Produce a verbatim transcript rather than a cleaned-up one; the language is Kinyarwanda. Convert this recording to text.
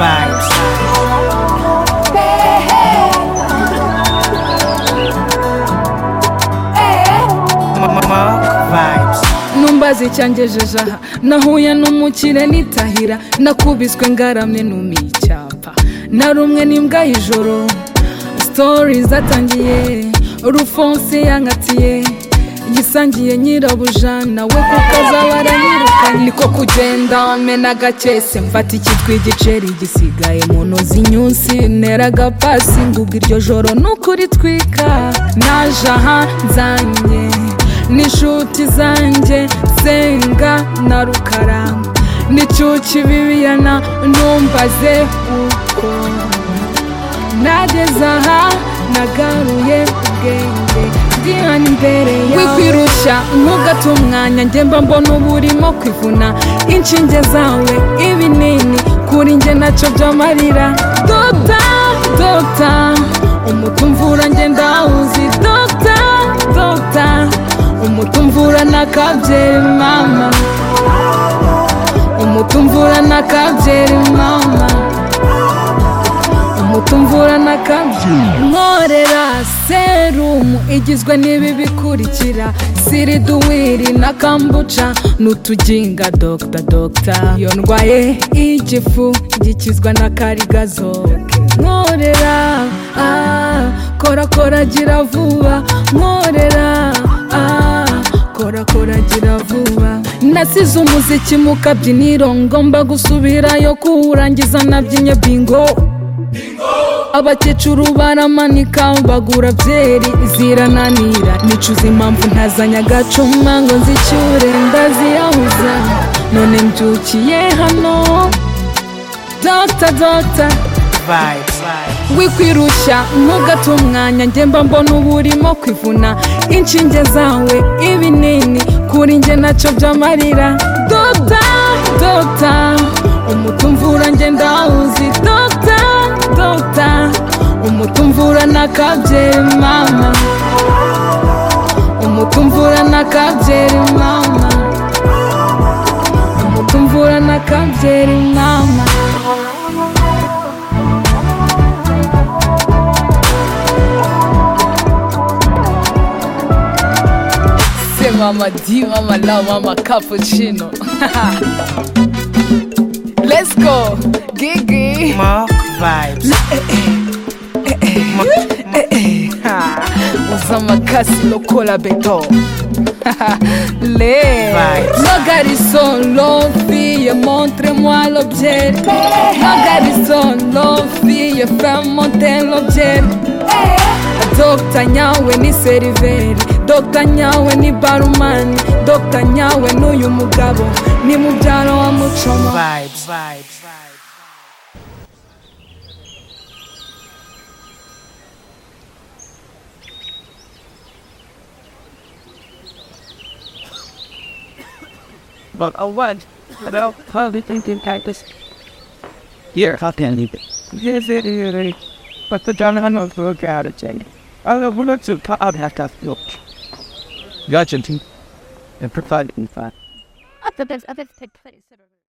vibes. Mark vibes. Numbaze icyangejeje aha nahuye n'umukire nitahira nakubiswe ngaramye numiye icyapa narumwe n'imbwa y'ijoro stories zatangiye Rufonse yankatiye yisangiye nyirabuja nawe kukaza baranyirukanye niko kugenda mena gakese mfata ikitwa igiceri gisigaye mu nozi nyunsi neraga pasi ngubwo iryo joro nukuri twika naje aha nzanye nishuti zanjye senga na rukara nicuki bibiyana numbaze uko nageze aha nagaruye ubwenge ndi hano imbere yawe wikwirusha ntugate umwanya njye mba mbona uba urimo kwivuna inshinge zawe ibinini kuri njye nacyo byamarira dota dota umutumvura njye ndawuzi dota dota umutumvura nakabyeri mama umutumvura nakabyeri mama umutumvura nakabyeri nkorera serumu igizwe n'ibi bikurikira siriduwiri na kambuca n'utuginga dogita dogita iyo ndwaye igifu gikizwa na karigazoke nkorera ah, kora kora gira vuba nkorera ah, kora kora gira vuba nasize umuziki mu kabyiniro ngomba gusubirayo kuwurangiza nabyinye bingo abakecuru baramanika bagura byeri zirananira nicuza impamvu ntazanye agacuma ngo nzicyure ndaziyahuza none mbyukiye hano dota dota Vibes. wikwirushya ntugate umwanya njye mba mbona uba urimo kwivuna inshinge zawe ibinini kuri njye nacyo byamarira dota dota umutumvura njye ndawuzi dota dota umutumvura nakabyeri mama umutumvura nakabyeri mama umutumvura nakabyeri mama Say mama D, mama love, mama cappuccino. Let's go, Gigi. Mark vibes. Usama kasi lokola beto. Le. Vibes. No garçon, l'homme fille, montre-moi l'objet. No garçon, l'homme fille, fais monter l'objet. Dr. Nyawe ni seriveri, Dr. Nyawe ni barumani, Dr. Nyawe n'uyu mugabo ni mubyaro wa Muchoma. Vibes. Vibes. But I want, I don't probably think in cactus. Here, how can you be? Yes, it is. But the John Hanno look out of Jane. I don't want to cut out half that look. Gotcha, team. And provide in fact. Up the best, up the place.